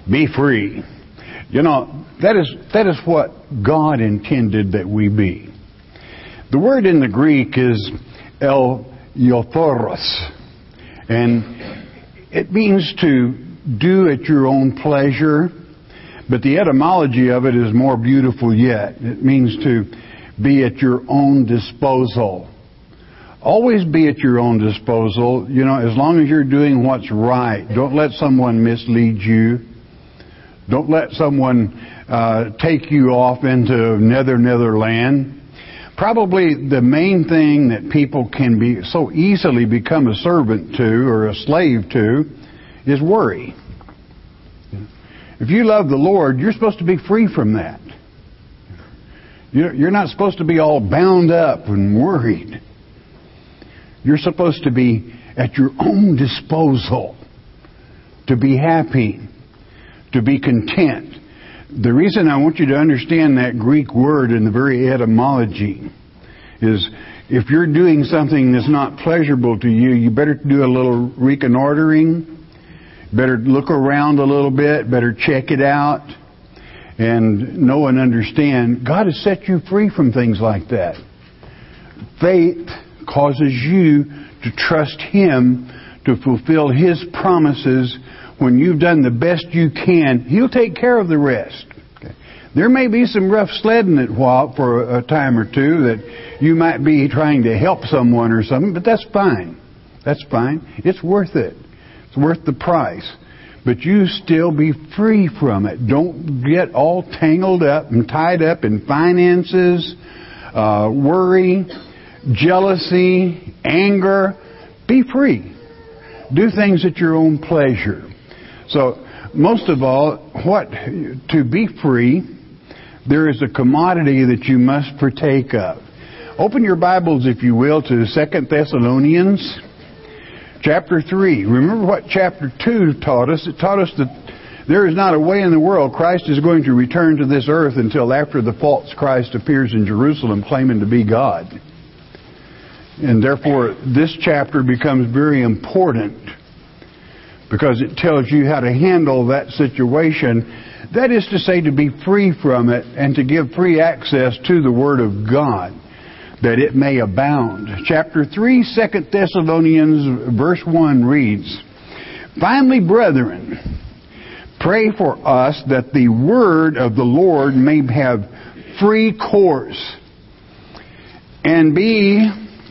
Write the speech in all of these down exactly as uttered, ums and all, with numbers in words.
Be free. You know, that is that is what God intended that we be. The word in the Greek is eleutheros, and it means to do at your own pleasure, but the etymology of it is more beautiful yet. It means to be at your own disposal. Always be at your own disposal, you know, as long as you're doing what's right. Don't let someone mislead you. Don't let someone uh, take you off into nether, nether land. Probably the main thing that people can be so easily become a servant to or a slave to is worry. If you love the Lord, you're supposed to be free from that. You're not supposed to be all bound up and worried. You're supposed to be at your own disposal, to be happy, to be content. The reason I want you to understand that Greek word in the very etymology is if you're doing something that's not pleasurable to you, you better do a little reconnoitering, better look around a little bit, better check it out, and know and understand God has set you free from things like that. Faith causes you to trust Him to fulfill His promises. When you've done the best you can, He'll take care of the rest. Okay. There may be some rough sledding it while for a time or two that you might be trying to help someone or something, but that's fine. That's fine. It's worth it. It's worth the price. But you still be free from it. Don't get all tangled up and tied up in finances, uh, worry, jealousy, anger. Be free. Do things at your own pleasure. So, most of all, what to be free, there is a commodity that you must partake of. Open your Bibles, if you will, to Second Thessalonians chapter three. Remember what chapter two taught us. It taught us that there is not a way in the world Christ is going to return to this earth until after the false Christ appears in Jerusalem claiming to be God. And therefore, this chapter becomes very important because it tells you how to handle that situation. That is to say, to be free from it and to give free access to the Word of God, that it may abound. Chapter three, Second Thessalonians, verse one reads, "Finally, brethren, pray for us that the word of the Lord may have free course and be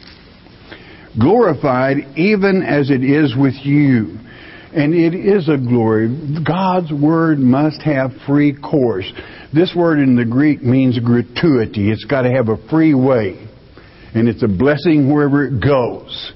glorified even as it is with you." And it is a glory. God's Word must have free course. This word in the Greek means gratuity. It's got to have a free way. And it's a blessing wherever it goes.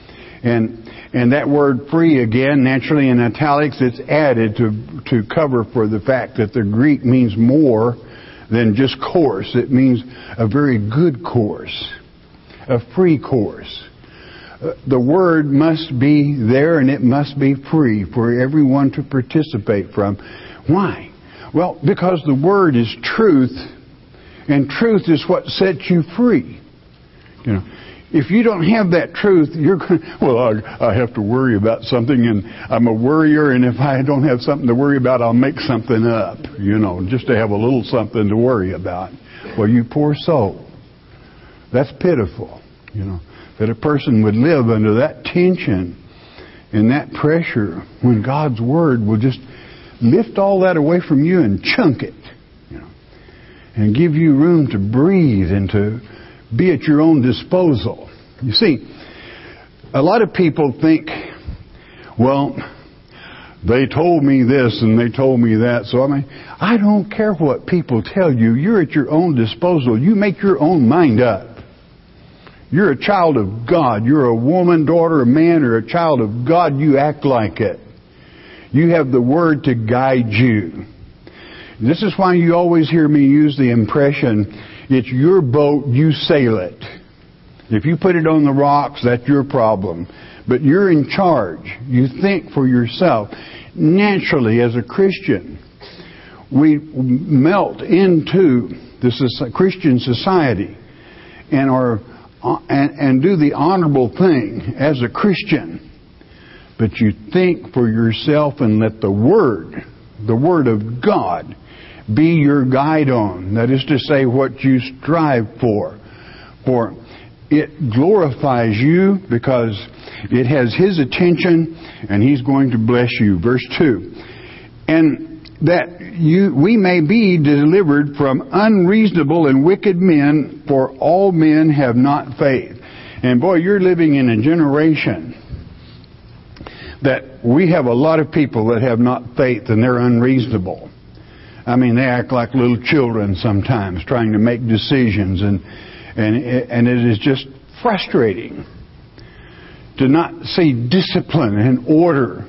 And and that word free, again, naturally in italics, it's added to, to cover for the fact that the Greek means more than just course. It means a very good course. A free course. The Word must be there and it must be free for everyone to participate from. Why? Well, because the Word is truth, and truth is what sets you free. You know, if you don't have that truth, you're going to, well, I, I have to worry about something, and I'm a worrier, and if I don't have something to worry about, I'll make something up, you know, just to have a little something to worry about. Well, you poor soul. That's pitiful, you know. That a person would live under that tension and that pressure when God's Word will just lift all that away from you and chunk it, you know, and give you room to breathe and to be at your own disposal. You see, a lot of people think, well, they told me this and they told me that, so I mean, I don't care what people tell you. You're at your own disposal. You make your own mind up. You're a child of God. You're a woman, daughter, a man, or a child of God. You act like it. You have the Word to guide you. This is why you always hear me use the impression, it's your boat, you sail it. If you put it on the rocks, that's your problem. But you're in charge. You think for yourself. Naturally, as a Christian, we melt into this Christian society and are And, and do the honorable thing as a Christian. But you think for yourself and let the Word the Word of God, be your guide on. That is to say, what you strive for. For it glorifies you because it has His attention and He's going to bless you. Verse two. And that you we may be delivered from unreasonable and wicked men, for all men have not faith. And boy, you're living in a generation that we have a lot of people that have not faith and they're unreasonable. I mean, they act like little children sometimes, trying to make decisions, and and and it is just frustrating to not see discipline and order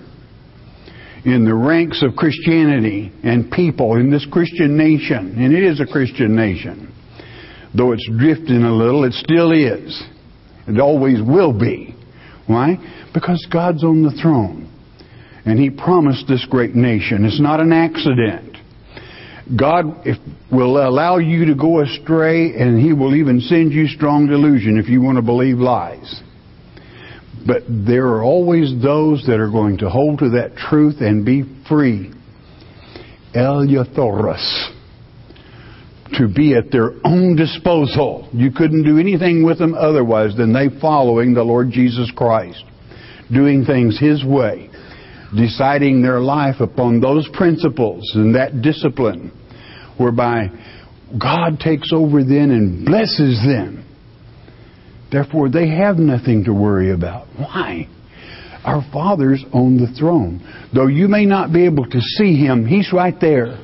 in the ranks of Christianity and people in this Christian nation. And it is a Christian nation. Though it's drifting a little, it still is. It always will be. Why? Because God's on the throne. And He promised this great nation. It's not an accident. God if, will allow you to go astray, and He will even send you strong delusion if you want to believe lies. But there are always those that are going to hold to that truth and be free. Eleutherus. To be at their own disposal. You couldn't do anything with them otherwise than they following the Lord Jesus Christ. Doing things His way. Deciding their life upon those principles and that discipline. Whereby God takes over then and blesses them. Therefore, they have nothing to worry about. Why? Our Father's on the throne. Though you may not be able to see Him, He's right there.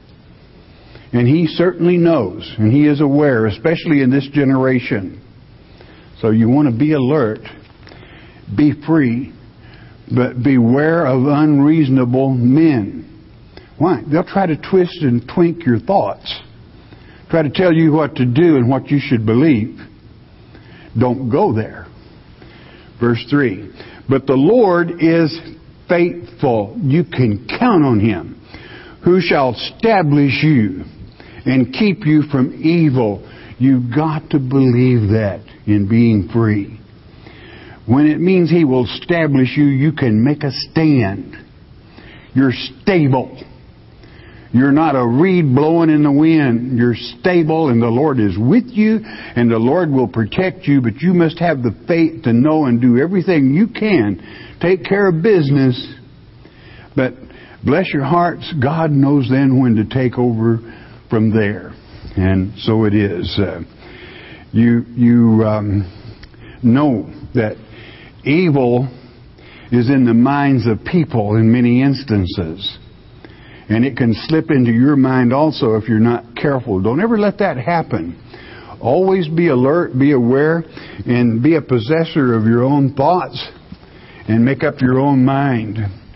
And He certainly knows, and He is aware, especially in this generation. So you want to be alert, be free, but beware of unreasonable men. Why? They'll try to twist and twink your thoughts. Try to tell you what to do and what you should believe. Don't go there. Verse three. But the Lord is faithful. You can count on Him. Who shall establish you and keep you from evil. You've got to believe that in being free. When it means He will establish you, you can make a stand. You're stable. You're not a reed blowing in the wind. You're stable, and the Lord is with you, and the Lord will protect you, but you must have the faith to know and do everything you can. Take care of business. But bless your hearts, God knows then when to take over from there. And so it is. Uh, you you um, know that evil is in the minds of people in many instances. And it can slip into your mind also if you're not careful. Don't ever let that happen. Always be alert, be aware, and be a possessor of your own thoughts and make up your own mind.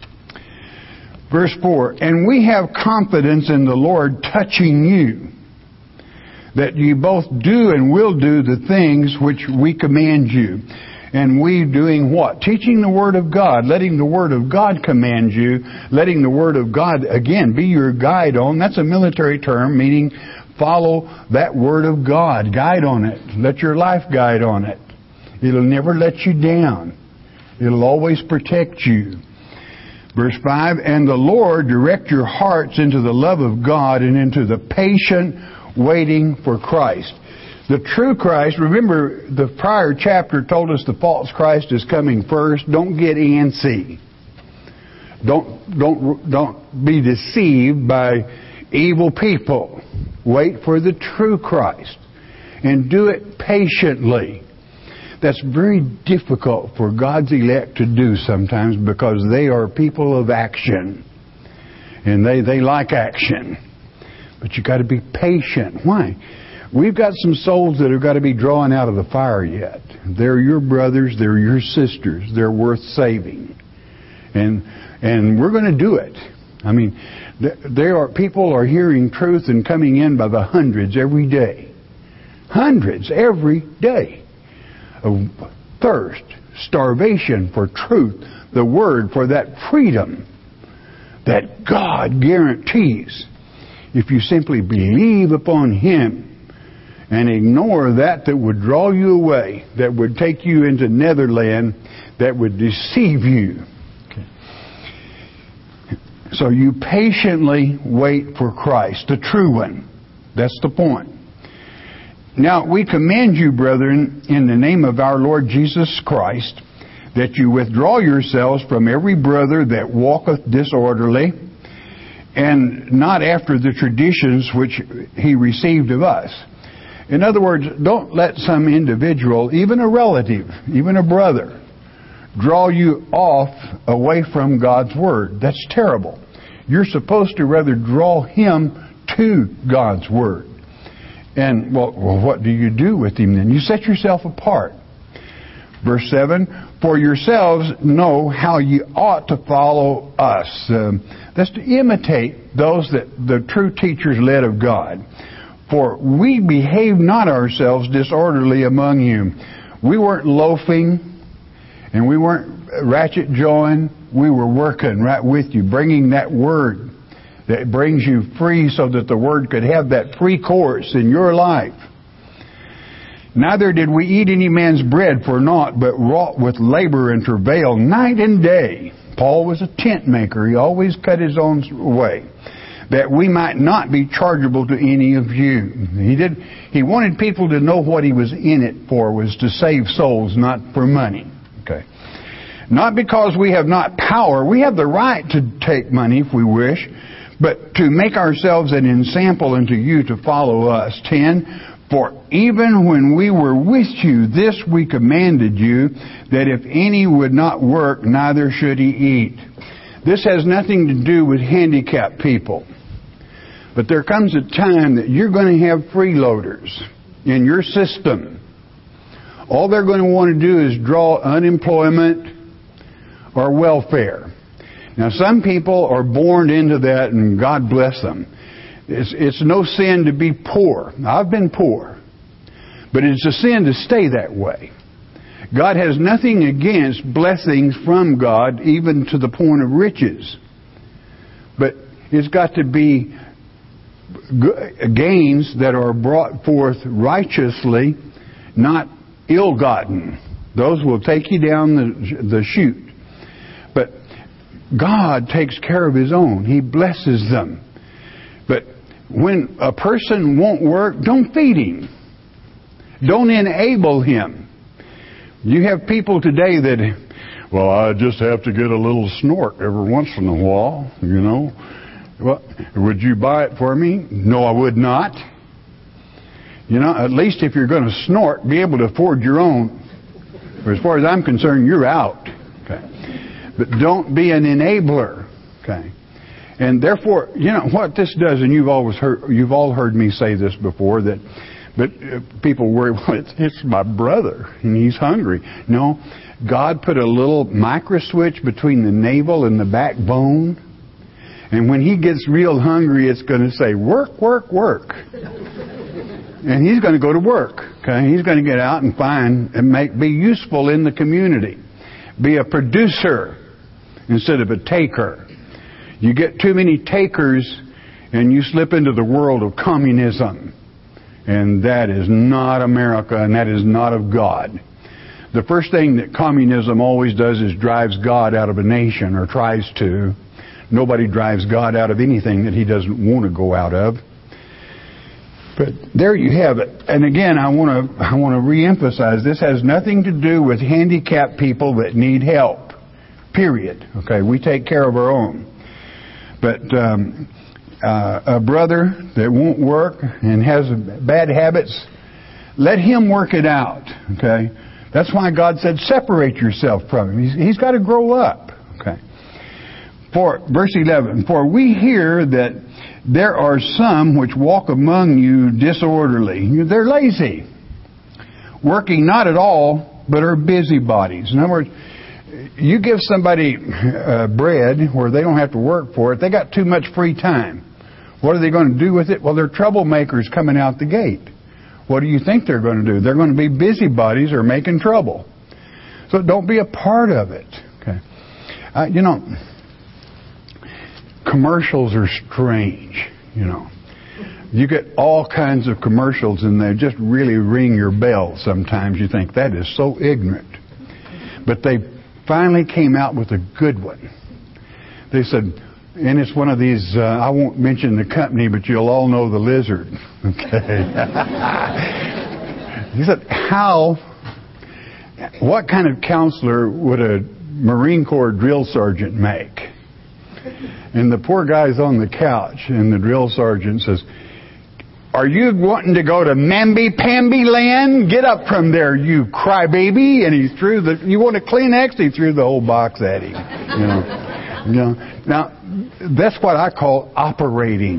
Verse four, and we have confidence in the Lord touching you, that you both do and will do the things which we command you. And we doing what? Teaching the Word of God, letting the Word of God command you, letting the Word of God, again, be your guide on. That's a military term, meaning follow that Word of God. Guide on it. Let your life guide on it. It'll never let you down. It'll always protect you. Verse five, and the Lord direct your hearts into the love of God and into the patient waiting for Christ. The true Christ, remember the prior chapter told us the false Christ is coming first. Don't get antsy. Don't, don't, don't be deceived by evil people. Wait for the true Christ. And do it patiently. That's very difficult for God's elect to do sometimes because they are people of action. And they, they like action. But you got to be patient. Why? We've got some souls that have got to be drawn out of the fire yet. They're your brothers. They're your sisters. They're worth saving. And and we're going to do it. I mean, there are people are hearing truth and coming in by the hundreds every day. Hundreds every day. Of thirst, starvation for truth, the Word, for that freedom that God guarantees if you simply believe upon Him. And ignore that that would draw you away, that would take you into Netherland, that would deceive you. Okay. So you patiently wait for Christ, the true one. That's the point. Now we command you, brethren, in the name of our Lord Jesus Christ, that you withdraw yourselves from every brother that walketh disorderly, and not after the traditions which he received of us. In other words, don't let some individual, even a relative, even a brother, draw you off away from God's Word. That's terrible. You're supposed to rather draw him to God's Word. And, well, well, what do you do with him then? You set yourself apart. Verse seven, for yourselves know how you ought to follow us. Um, that's to imitate those that the true teachers led of God. For we behave not ourselves disorderly among you. We weren't loafing, and we weren't ratchet jawing. We were working right with you, bringing that Word that brings you free so that the Word could have that free course in your life. Neither did we eat any man's bread for naught, but wrought with labor and travail night and day. Paul was a tent maker. He always cut his own way, that we might not be chargeable to any of you. He did. He wanted people to know what he was in it for, was to save souls, not for money. Okay. Not because we have not power. We have the right to take money if we wish, but to make ourselves an ensample unto you to follow us. ten. For even when we were with you, this we commanded you, that if any would not work, neither should he eat. This has nothing to do with handicapped people. But there comes a time that you're going to have freeloaders in your system. All they're going to want to do is draw unemployment or welfare. Now, some people are born into that, and God bless them. It's, it's no sin to be poor. I've been poor. But it's a sin to stay that way. God has nothing against blessings from God, even to the point of riches. But it's got to be gains that are brought forth righteously, not ill-gotten. Those will take you down the, the chute. But God takes care of His own. He blesses them. But when a person won't work, don't feed him. Don't enable him. You have people today that, well, I just have to get a little snort every once in a while, you know. Well, would you buy it for me? No, I would not. You know, at least if you're going to snort, be able to afford your own. As far as I'm concerned, you're out. Okay. But don't be an enabler. Okay. And therefore, you know what this does, and you've always heard, you've all heard me say this before, that, but uh, people worry, well, it's, it's my brother and he's hungry. No, God put a little micro switch between the navel and the backbone, and when he gets real hungry, it's going to say, work, work, work. And he's going to go to work. Okay, he's going to get out and find and make be useful in the community, be a producer instead of a taker. You get too many takers and you slip into the world of communism. And that is not America, and that is not of God. The first thing that communism always does is drives God out of a nation, or tries to. Nobody drives God out of anything that He doesn't want to go out of. But there you have it. And again, I want to I want to reemphasize, this has nothing to do with handicapped people that need help. Period. Okay, we take care of our own. But um, uh, a brother that won't work and has bad habits, let him work it out. Okay, that's why God said, separate yourself from him. He's, he's got to grow up. Okay. For verse eleven, for we hear that there are some which walk among you disorderly. They're lazy, working not at all, but are busybodies. In other words, you give somebody uh, bread where they don't have to work for it, they got too much free time. What are they going to do with it? Well, they're troublemakers coming out the gate. What do you think they're going to do? They're going to be busybodies or making trouble. So don't be a part of it. Okay. Uh, you know, commercials are strange, you know. You get all kinds of commercials and they just really ring your bell sometimes. You think, that is so ignorant. But they finally came out with a good one. They said, And it's one of these, uh, I won't mention the company, but you'll all know the lizard. Okay. He said, how, what kind of counselor would a Marine Corps drill sergeant make? And the poor guy's on the couch, and the drill sergeant says, are you wanting to go to Mamby-Pamby land? Get up from there, you crybaby. And he threw the, you want a Kleenex? He threw the whole box at him. You know, you know. Now, that's what I call operating.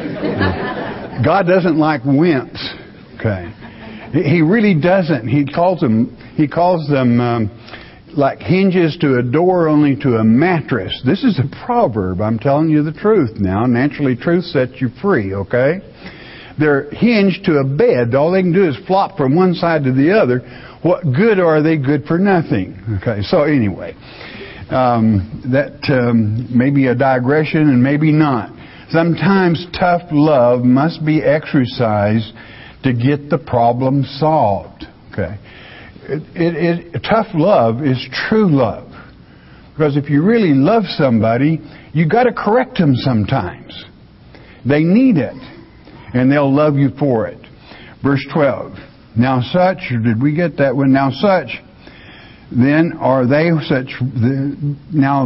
God doesn't like wimps. Okay. He really doesn't. He calls them, he calls them um, like hinges to a door, only to a mattress. This is a proverb. I'm telling you the truth now. Naturally, truth sets you free, okay? They're hinged to a bed. All they can do is flop from one side to the other. What good are they? Good for nothing. Okay, so anyway, um, that um, may be a digression and maybe not. Sometimes tough love must be exercised to get the problem solved. Okay, it, it, it, tough love is true love. Because if you really love somebody, you got to correct them sometimes. They need it. And they'll love you for it. Verse twelve. Now such, did we get that one? Now such, then are they such, now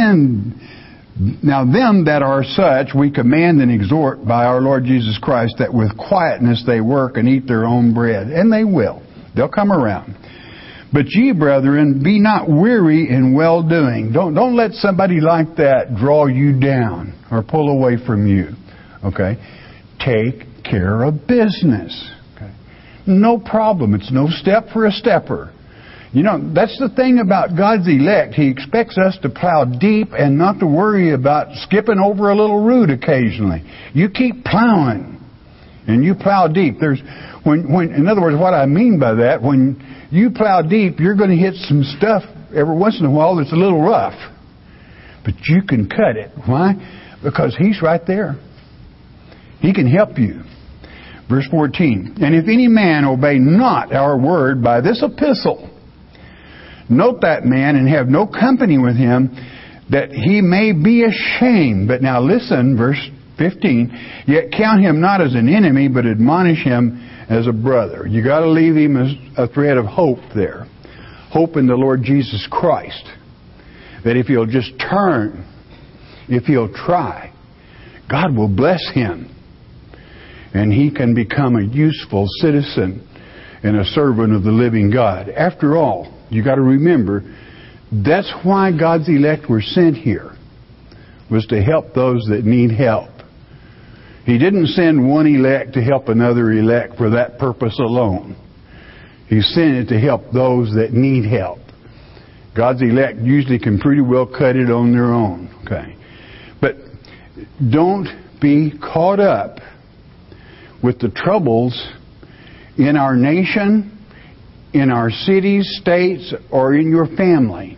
then, now them that are such, we command and exhort by our Lord Jesus Christ, that with quietness they work and eat their own bread. And they will. They'll come around. But ye, brethren, be not weary in well-doing. Don't, don't let somebody like that draw you down or pull away from you. Okay? Take care of business. Okay. No problem. It's no step for a stepper. You know, that's the thing about God's elect. He expects us to plow deep and not to worry about skipping over a little root occasionally. You keep plowing and you plow deep. There's when when in other words, what I mean by that, when you plow deep, you're going to hit some stuff every once in a while that's a little rough. But you can cut it. Why? Because He's right there. He can help you. Verse fourteen. And if any man obey not our word by this epistle, note that man and have no company with him, that he may be ashamed. But now listen, verse fifteen. Yet count him not as an enemy, but admonish him as a brother. You got to leave him as a thread of hope there. Hope in the Lord Jesus Christ. That if he'll just turn, if he'll try, God will bless him. And he can become a useful citizen and a servant of the living God. After all, you got to remember, that's why God's elect were sent here, was to help those that need help. He didn't send one elect to help another elect for that purpose alone. He sent it to help those that need help. God's elect usually can pretty well cut it on their own. Okay, but don't be caught up with the troubles in our nation, in our cities, states, or in your family.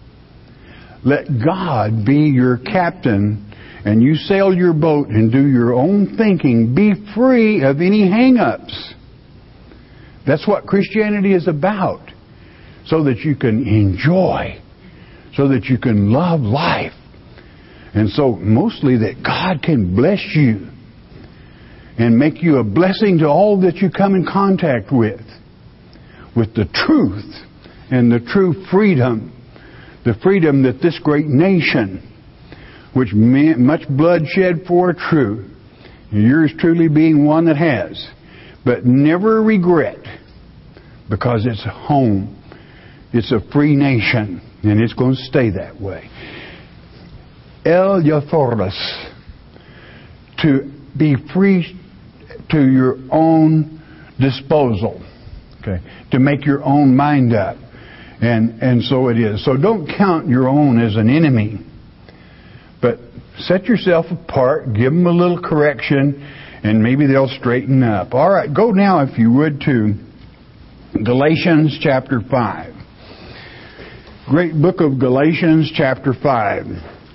Let God be your captain, and you sail your boat and do your own thinking. Be free of any hang-ups. That's what Christianity is about. So that you can enjoy. So that you can love life. And so mostly that God can bless you. And make you a blessing to all that you come in contact with. With the truth and the true freedom. The freedom that this great nation, which much blood shed for, true. Yours truly being one that has. But never regret. Because it's a home. It's a free nation. And it's going to stay that way. Eleuthoros. To be free to your own disposal. Okay. To make your own mind up. And and so it is. So don't count your own as an enemy. But set yourself apart. Give them a little correction. And maybe they'll straighten up. All right. Go now, if you would, to Galatians chapter five. Great book of Galatians chapter five.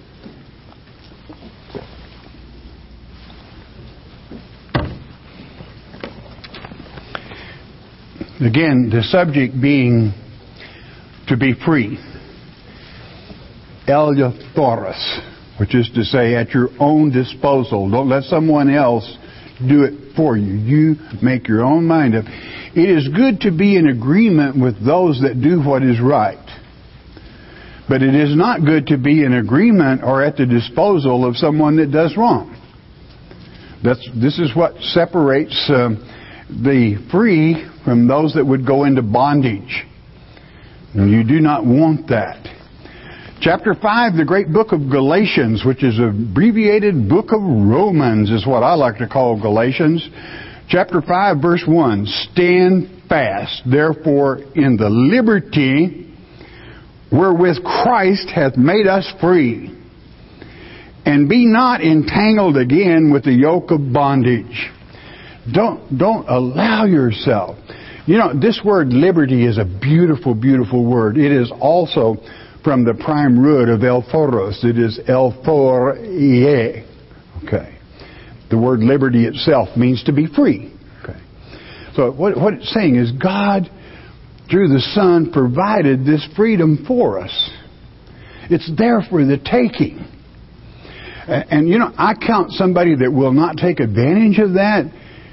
Again, the subject being to be free. Eleuthoros. which is to say at your own disposal. Don't let someone else do it for you. You make your own mind up. It is good to be in agreement with those that do what is right. But it is not good to be in agreement or at the disposal of someone that does wrong. That's, this is what separates uh, the free from those that would go into bondage. And you do not want that. Chapter five, the great book of Galatians, which is an abbreviated book of Romans, is what I like to call Galatians. Chapter five, verse one, stand fast, therefore, in the liberty wherewith Christ hath made us free, and be not entangled again with the yoke of bondage. Don't, don't allow yourself. You know, this word liberty is a beautiful, beautiful word. It is also from the prime root of elphoros. It is elphorie. Okay. The word liberty itself means to be free. Okay. So what, what it's saying is God, through the Son, provided this freedom for us. It's there for the taking. And, and you know, I count somebody that will not take advantage of that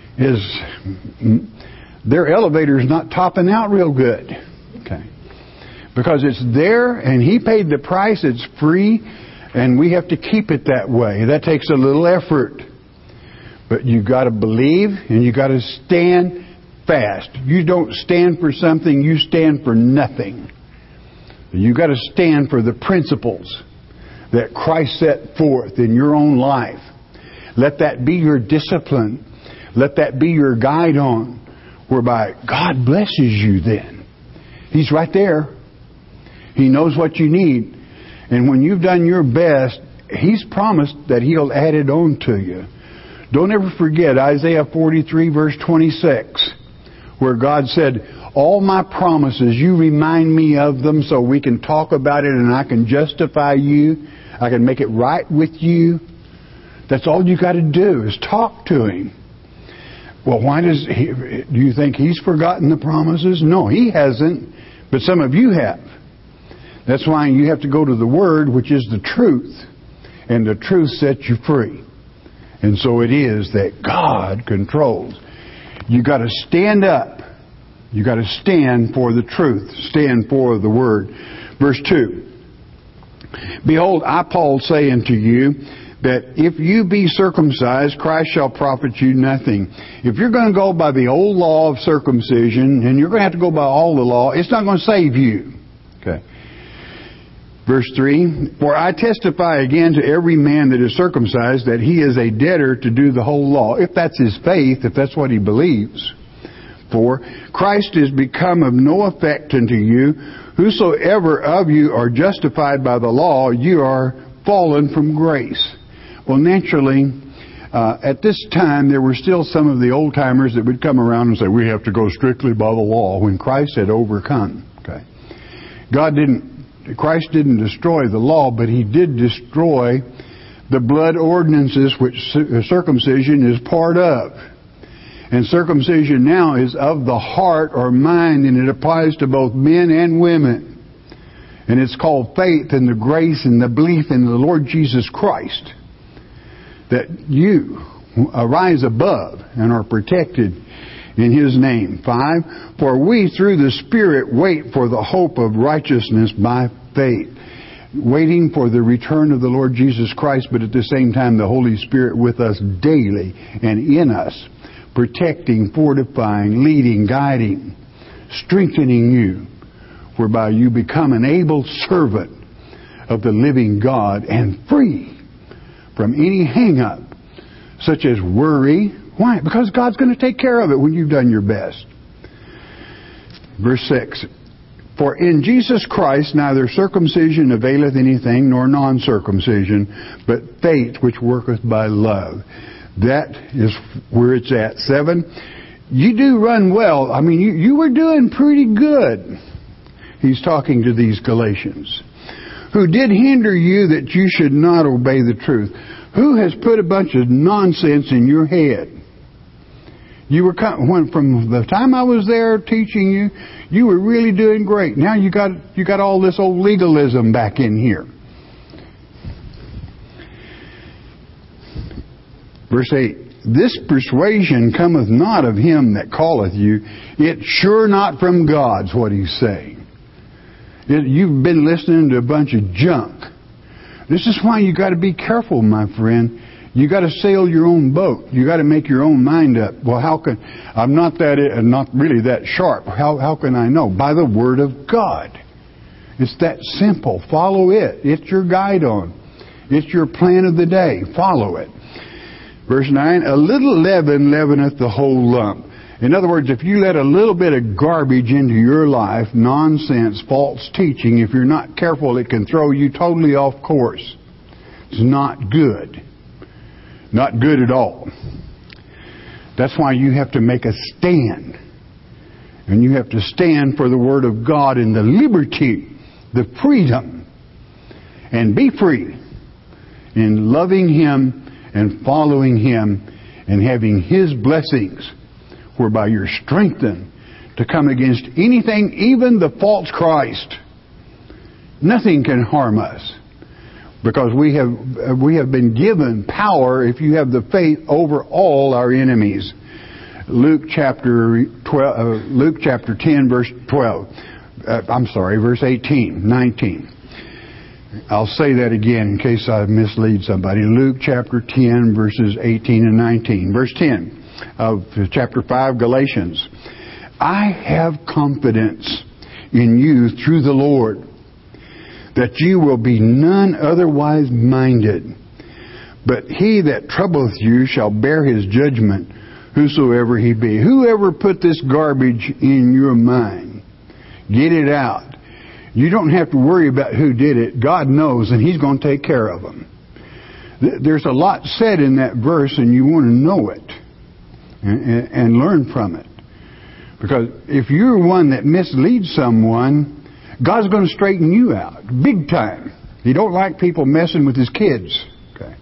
is their elevator's not topping out real good. Okay. Because it's there and He paid the price, it's free, and we have to keep it that way. That takes a little effort. But you've got to believe and you've got to stand fast. You don't stand for something, you stand for nothing. You've got to stand for the principles that Christ set forth in your own life. Let that be your discipline. Let that be your guide on, whereby God blesses you then. He's right there. He knows what you need. And when you've done your best, He's promised that He'll add it on to you. Don't ever forget Isaiah forty-three verse twenty-six, where God said, all my promises, you remind me of them so we can talk about it and I can justify you. I can make it right with you. That's all you got to do is talk to Him. Well, why does he, do you think He's forgotten the promises? No, He hasn't, but some of you have. That's why you have to go to the Word, which is the truth, and the truth sets you free. And so it is that God controls. You got to stand up. You got to stand for the truth. Stand for the Word. Verse two. Behold, I, Paul, say unto you, that if you be circumcised, Christ shall profit you nothing. If you're going to go by the old law of circumcision, and you're going to have to go by all the law, it's not going to save you. Okay. Verse three, for I testify again to every man that is circumcised that he is a debtor to do the whole law, if that's his faith, if that's what he believes. For Christ is become of no effect unto you. Whosoever of you are justified by the law, you are fallen from grace. Well, naturally, uh, at this time, there were still some of the old-timers that would come around and say, we have to go strictly by the law, when Christ had overcome. Okay. God didn't, Christ didn't destroy the law, but He did destroy the blood ordinances which circumcision is part of. And circumcision now is of the heart or mind, and it applies to both men and women. And it's called faith and the grace and the belief in the Lord Jesus Christ. That you arise above and are protected in His name. Five, for we through the Spirit wait for the hope of righteousness by faith. Waiting for the return of the Lord Jesus Christ, but at the same time the Holy Spirit with us daily and in us. Protecting, fortifying, leading, guiding, strengthening you, whereby you become an able servant of the living God and free from any hang-up, such as worry. Why? Because God's going to take care of it when you've done your best. Verse six, for in Jesus Christ neither circumcision availeth anything, nor non-circumcision, but faith which worketh by love. That is where it's at. Seven, you do run well. I mean, you, you were doing pretty good. He's talking to these Galatians. Who did hinder you that you should not obey the truth? Who has put a bunch of nonsense in your head? You were when from the time I was there teaching you, you were really doing great. Now you got you got all this old legalism back in here. Verse eight, this persuasion cometh not of him that calleth you. It's sure not from God's what he's saying. It, you've been listening to a bunch of junk. This is why you got to be careful, my friend. You got to sail your own boat. You got to make your own mind up. Well, how can I'm not that not really that sharp. How how can I know? By the Word of God. It's that simple. Follow it. It's your guide on. It's your plan of the day. Follow it. Verse nine, a little leaven leaveneth the whole lump. In other words, if you let a little bit of garbage into your life, nonsense, false teaching, if you're not careful, it can throw you totally off course. It's not good. Not good at all. That's why you have to make a stand. And you have to stand for the Word of God and the liberty, the freedom. And be free in loving Him and following Him and having His blessings, whereby you're strengthened to come against anything, even the false Christ. Nothing can harm us, because we have we have been given power, if you have the faith, over all our enemies. Luke chapter twelve, uh, Luke chapter ten, verse twelve. Uh, I'm sorry, verse eighteen, nineteen. I'll say that again in case I mislead somebody. Luke chapter ten, verses eighteen and nineteen. Verse ten of chapter five, Galatians. I have confidence in you through the Lord, that you will be none otherwise minded. But he that troubleth you shall bear his judgment, whosoever he be. Whoever put this garbage in your mind, get it out. You don't have to worry about who did it. God knows, and He's going to take care of them. There's a lot said in that verse, and you want to know it and, and learn from it. Because if you're one that misleads someone, God's going to straighten you out big time. He don't like people messing with His kids. Okay.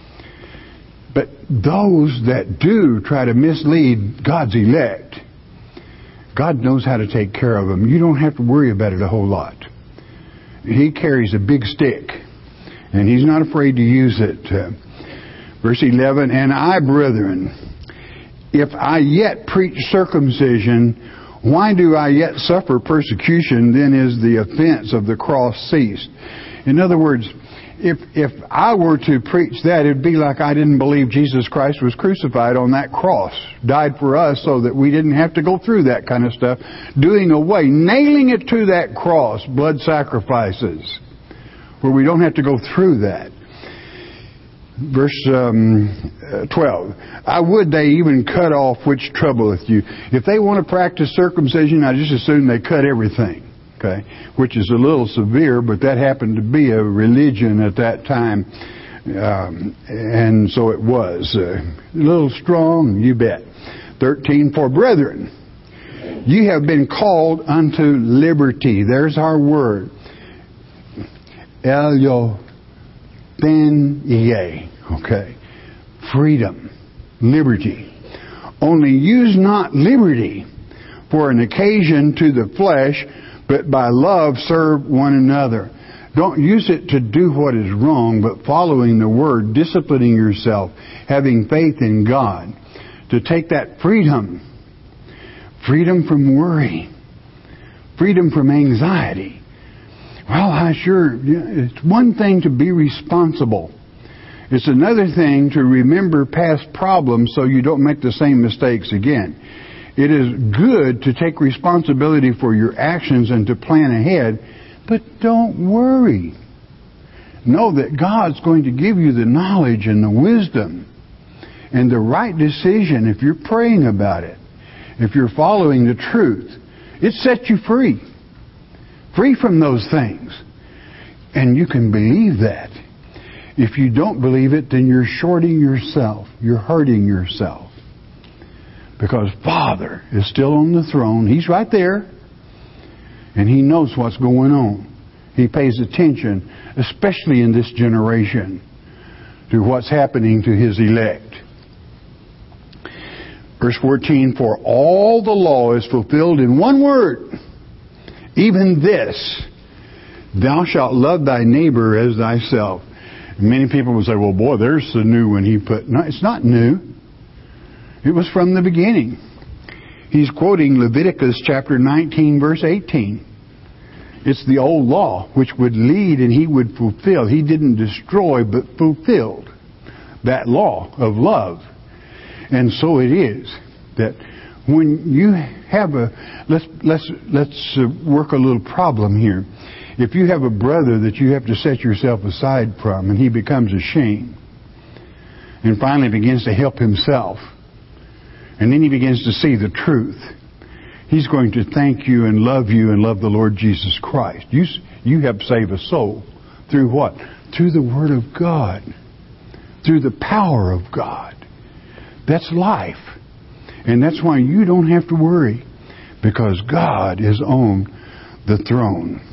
But those that do try to mislead God's elect, God knows how to take care of them. You don't have to worry about it a whole lot. He carries a big stick, and He's not afraid to use it. Uh, verse eleven, and I, brethren, if I yet preach circumcision, why do I yet suffer persecution? Then is the offense of the cross ceased. In other words, if if I were to preach that, it'd be like I didn't believe Jesus Christ was crucified on that cross, died for us so that we didn't have to go through that kind of stuff, doing away, nailing it to that cross, blood sacrifices, where we don't have to go through that. Verse um, twelve, I would they even cut off which troubleth you. If they want to practice circumcision, I just assume they cut everything. Okay, which is a little severe, but that happened to be a religion at that time, um, and so it was. Uh, a little strong, you bet. thirteen, for brethren, you have been called unto liberty. There's our word. Elio ben ye. Okay, freedom, liberty. Only use not liberty for an occasion to the flesh, but by love serve one another. Don't use it to do what is wrong, but following the Word, disciplining yourself, having faith in God, to take that freedom, freedom from worry, freedom from anxiety. Well, I sure, it's one thing to be responsible. It's another thing to remember past problems so you don't make the same mistakes again. It is good to take responsibility for your actions and to plan ahead, but don't worry. Know that God's going to give you the knowledge and the wisdom and the right decision if you're praying about it, if you're following the truth. It sets you free. Free from those things. And you can believe that. If you don't believe it, then you're shorting yourself. You're hurting yourself. Because Father is still on the throne. He's right there. And He knows what's going on. He pays attention, especially in this generation, to what's happening to His elect. Verse fourteen, for all the law is fulfilled in one word, even this, thou shalt love thy neighbor as thyself. Many people would say, well, boy, there's the new one he put. No, it's not new. It was from the beginning. He's quoting Leviticus chapter nineteen, verse eighteen. It's the old law which would lead and he would fulfill. He didn't destroy, but fulfilled that law of love. And so it is that when you have a, let's let's let's work a little problem here. If you have a brother that you have to set yourself aside from, and he becomes ashamed, and finally begins to help himself, and then he begins to see the truth, he's going to thank you and love you and love the Lord Jesus Christ. You you help save a soul through what? Through the Word of God, through the power of God. That's life. And that's why you don't have to worry, because God is on the throne.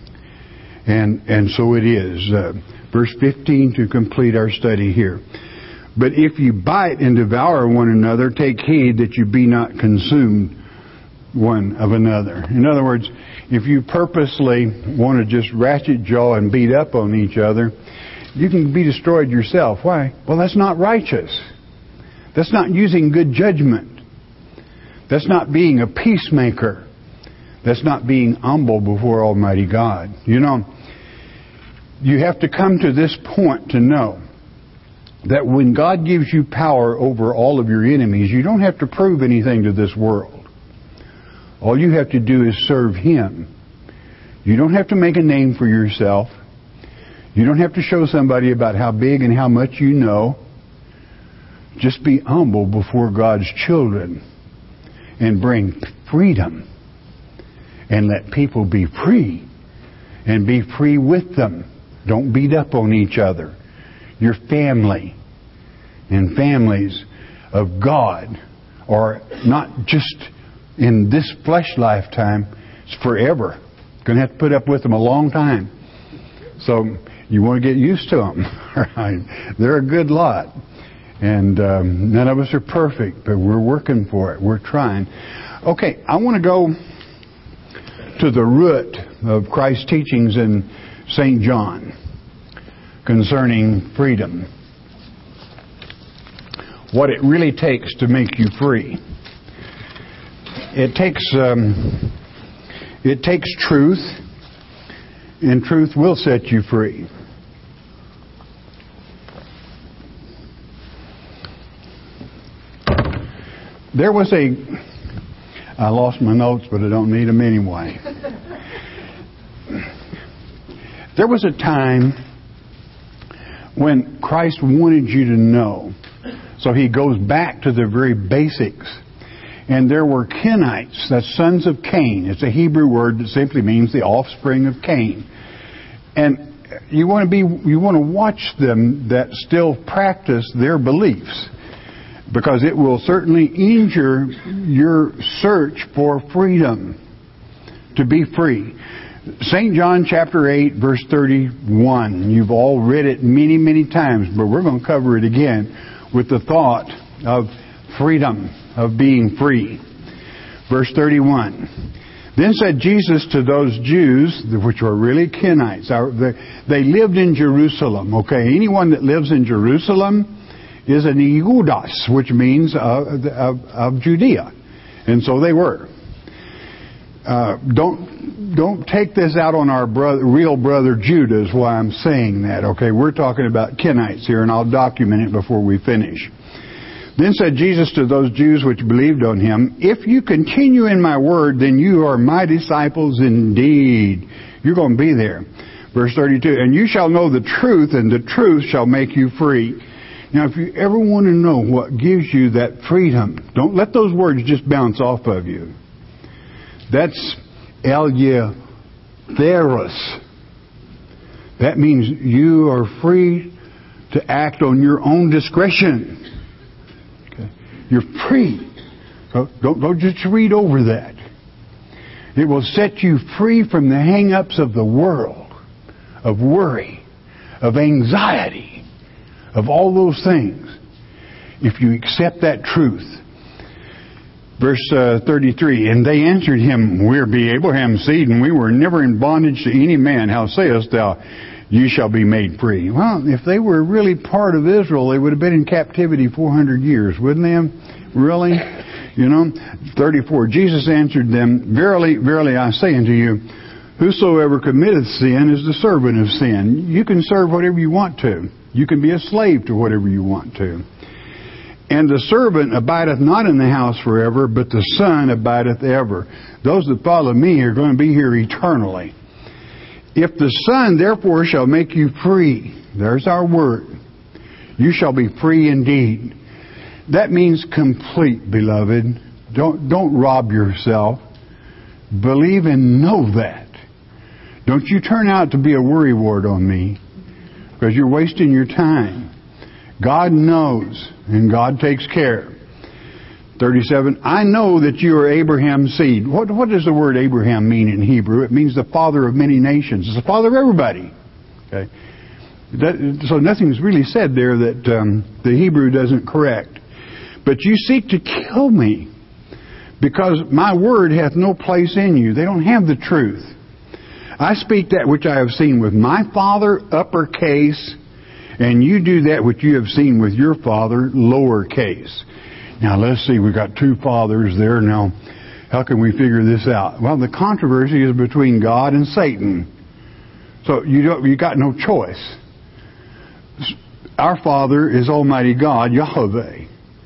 And and so it is. Uh, verse fifteen to complete our study here. But if you bite and devour one another, take heed that you be not consumed one of another. In other words, if you purposely want to just ratchet jaw and beat up on each other, you can be destroyed yourself. Why? Well, that's not righteous. That's not using good judgment. That's not being a peacemaker. That's not being humble before Almighty God. You know, you have to come to this point to know that when God gives you power over all of your enemies, you don't have to prove anything to this world. All you have to do is serve Him. You don't have to make a name for yourself. You don't have to show somebody about how big and how much you know. Just be humble before God's children and bring freedom. And let people be free. And be free with them. Don't beat up on each other. Your family and families of God are not just in this flesh lifetime. It's forever. Going to have to put up with them a long time. So you want to get used to them. Right? They're a good lot. And um, none of us are perfect, but we're working for it. We're trying. Okay, I want to go to the root of Christ's teachings in Saint John concerning freedom. What it really takes to make you free. It takes um, it takes truth, and truth will set you free. There was a I lost my notes, but I don't need them anyway. There was a time when Christ wanted you to know. So He goes back to the very basics. And there were Kenites, that's sons of Cain. It's a Hebrew word that simply means the offspring of Cain. And you want to be, you want to watch them that still practice their beliefs, because it will certainly injure your search for freedom, to be free. Saint John chapter eight, verse thirty-one. You've all read it many, many times, but we're going to cover it again with the thought of freedom, of being free. Verse thirty-one. Then said Jesus to those Jews, which were really Kenites, they lived in Jerusalem. Okay, anyone that lives in Jerusalem is an Iudas, which means of, of, of Judea. And so they were. Uh, don't don't take this out on our brother, real brother Judah is why I'm saying that. Okay, we're talking about Kenites here, and I'll document it before we finish. Then said Jesus to those Jews which believed on Him, if you continue in my word, then you are my disciples indeed. You're going to be there. Verse thirty-two, and you shall know the truth, and the truth shall make you free. Now, if you ever want to know what gives you that freedom, don't let those words just bounce off of you. That's eleutheros. That means you are free to act on your own discretion. Okay. You're free. So don't, don't just read over that. It will set you free from the hang-ups of the world, of worry, of anxiety, of all those things, if you accept that truth. Verse uh, thirty-three, and they answered him, we be Abraham's seed, and we were never in bondage to any man. How sayest thou, you shall be made free. Well, if they were really part of Israel, they would have been in captivity four hundred years, wouldn't they? Really? You know? thirty-four, Jesus answered them, Verily, verily, I say unto you, whosoever committeth sin is the servant of sin. You can serve whatever you want to. You can be a slave to whatever you want to. And the servant abideth not in the house forever, but the Son abideth ever. Those that follow me are going to be here eternally. If the Son therefore shall make you free, there's our word, you shall be free indeed. That means complete, beloved. Don't, don't rob yourself. Believe and know that. Don't you turn out to be a worrywart on me, because you're wasting your time. God knows, and God takes care. thirty-seven, I know that you are Abraham's seed. What, what does the word Abraham mean in Hebrew? It means the father of many nations. It's the father of everybody. Okay. That, so nothing's really said there that um, the Hebrew doesn't correct. But you seek to kill me, because my word hath no place in you. They don't have the truth. I speak that which I have seen with my Father, uppercase, and you do that which you have seen with your father, lowercase. Now let's see, we've got two fathers there. Now, how can we figure this out? Well, the controversy is between God and Satan. So you don't, you got no choice. Our Father is Almighty God, Yahweh.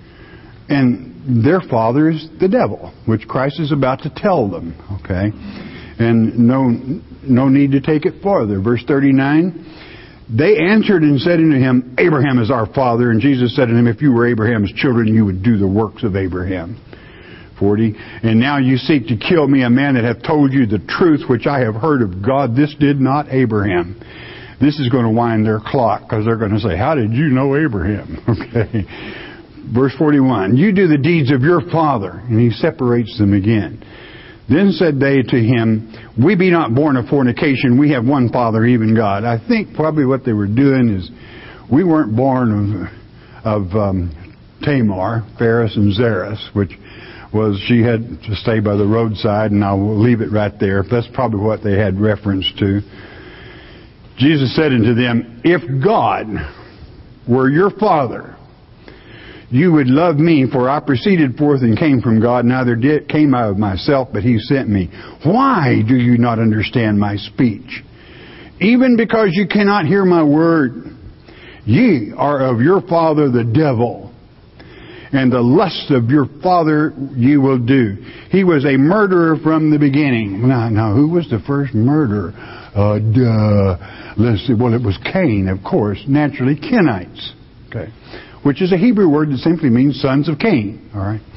And their father is the devil, which Christ is about to tell them. Okay? And no, no need to take it farther. Verse thirty-nine. They answered and said unto him, Abraham is our father. And Jesus said unto him, if you were Abraham's children, you would do the works of Abraham. forty. And now you seek to kill me, a man that hath told you the truth which I have heard of God. This did not Abraham. This is going to wind their clock, because they're going to say, how did you know Abraham? Okay. Verse forty-one. You do the deeds of your father. And he separates them again. Then said they to him, we be not born of fornication. We have one Father, even God. I think probably what they were doing is, we weren't born of, of um, Tamar, Phares and Zeres, which was she had to stay by the roadside, and I will leave it right there. That's probably what they had reference to. Jesus said unto them, if God were your Father, you would love me, for I proceeded forth and came from God, neither did, came I of myself, but He sent me. Why do you not understand my speech? Even because you cannot hear my word. Ye are of your father the devil, and the lust of your father ye will do. He was a murderer from the beginning. Now, now who was the first murderer? Uh, duh. Let's see. Well, it was Cain, of course. Naturally, Kenites. Okay. Which is a Hebrew word that simply means sons of Cain. All right.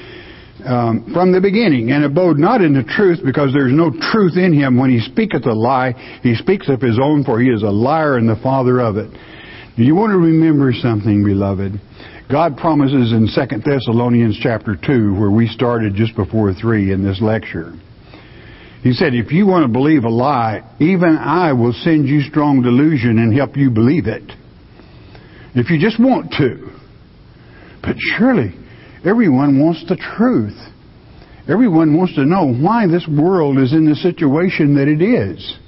Um, from the beginning, and abode not in the truth, because there is no truth in him. When he speaketh a lie, he speaks of his own, for he is a liar and the father of it. Do you want to remember something, beloved? God promises in Second Thessalonians chapter two, where we started just before three in this lecture. He said, if you want to believe a lie, even I will send you strong delusion and help you believe it. If you just want to. But surely, everyone wants the truth. Everyone wants to know why this world is in the situation that it is.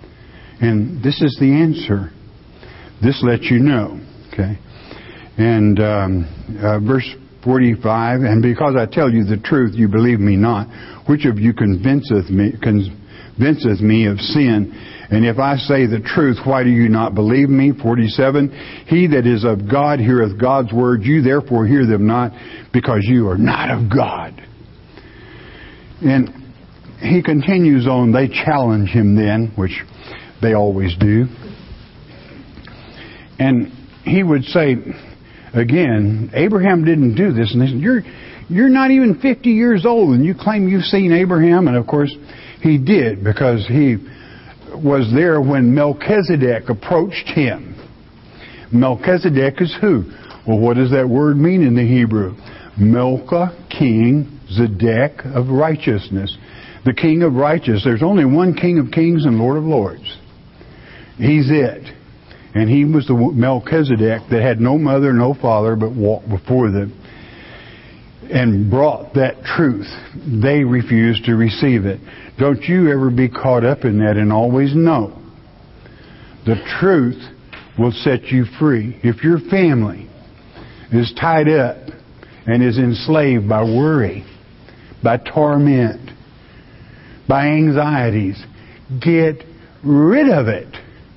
And this is the answer. This lets you know. Okay. And um, uh, verse forty-five, and because I tell you the truth, you believe me not. Which of you convinceth me, convinceth me of sin? And if I say the truth, why do you not believe me? forty-seven, he that is of God heareth God's words. You therefore hear them not, because you are not of God. And he continues on. They challenge him then, which they always do. And he would say, again, Abraham didn't do this. And they said, you're, you're not even fifty years old, and you claim you've seen Abraham. And of course, he did, because he was there when Melchizedek approached him. Melchizedek is who? Well, what does that word mean in the Hebrew? Melcha, king, Zedek of righteousness. The king of righteousness. There's only one King of kings and Lord of lords. He's it. And he was the Melchizedek that had no mother, no father, but walked before them and brought that truth. They refused to receive it. Don't you ever be caught up in that, and always know The truth will set you free. If your family is tied up and is enslaved by worry, by torment, by anxieties, get rid of it.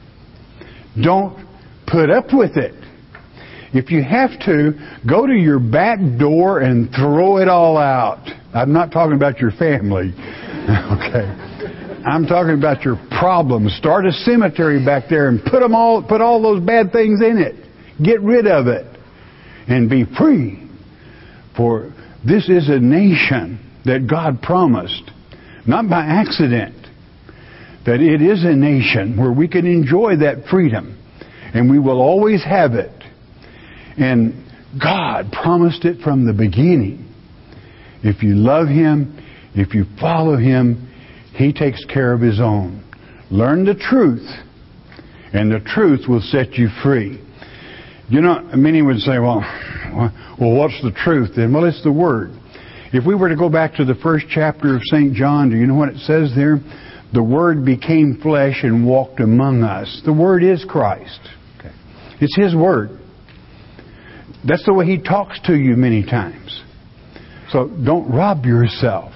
Don't put up with it. If you have to, go to your back door and throw it all out. I'm not talking about your family. Okay. I'm talking about your problems. Start a cemetery back there and put them all, put all those bad things in it. Get rid of it and be free. For this is a nation that God promised, not by accident, that it is a nation where we can enjoy that freedom, and we will always have it. And God promised it from the beginning. If you love Him, if you follow Him, He takes care of His own. Learn the truth, and the truth will set you free. You know, many would say, well, well, what's the truth then? Well, it's the Word. If we were to go back to the first chapter of Saint John, do you know what it says there? The Word became flesh and walked among us. The Word is Christ. Okay. It's His Word. That's the way He talks to you many times. So don't rob yourself.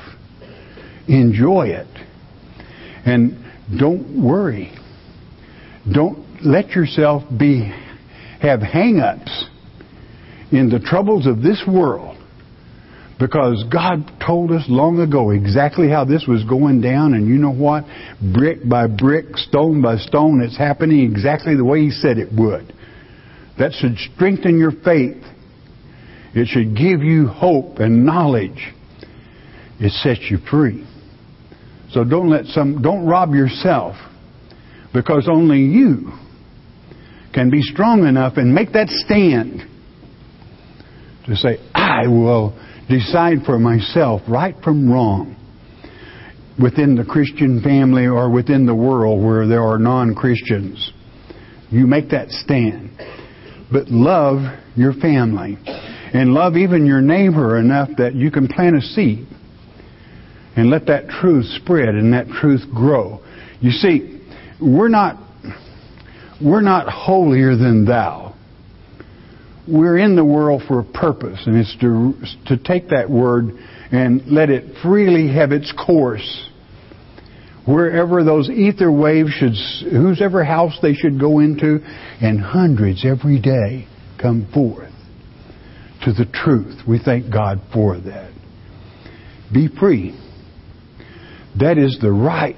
Enjoy it. And don't worry. Don't let yourself be have hang-ups in the troubles of this world, because God told us long ago exactly how this was going down, and you know what? Brick by brick, stone by stone, it's happening exactly the way He said it would. That should strengthen your faith. It should give you hope and knowledge. It sets you free. So don't let some, don't rob yourself, because only you can be strong enough and make that stand to say, I will decide for myself right from wrong within the Christian family or within the world where there are non-Christians. You make that stand. But love your family and love even your neighbor enough that you can plant a seed and let that truth spread and that truth grow. You see, we're not we're not holier than thou. We're in the world for a purpose, and it's to to take that word and let it freely have its course. Wherever those ether waves should, whosever house they should go into, and hundreds every day come forth to the truth. We thank God for that. Be free. That is the right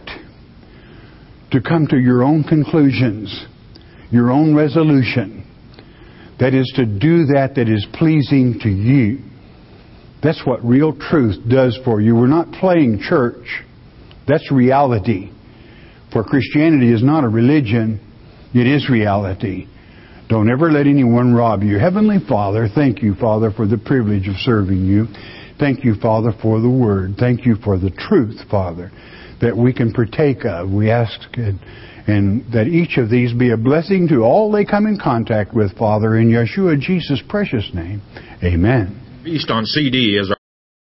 to come to your own conclusions, your own resolution. That is to do that that is pleasing to you. That's what real truth does for you. We're not playing church. That's reality. For Christianity is not a religion. It is reality. Don't ever let anyone rob you. Heavenly Father, thank you, Father, for the privilege of serving you. Thank you, Father, for the Word. Thank you for the truth, Father, that we can partake of. We ask and, and that each of these be a blessing to all they come in contact with, Father, in Yeshua Jesus' precious name. Amen. Beast on C D is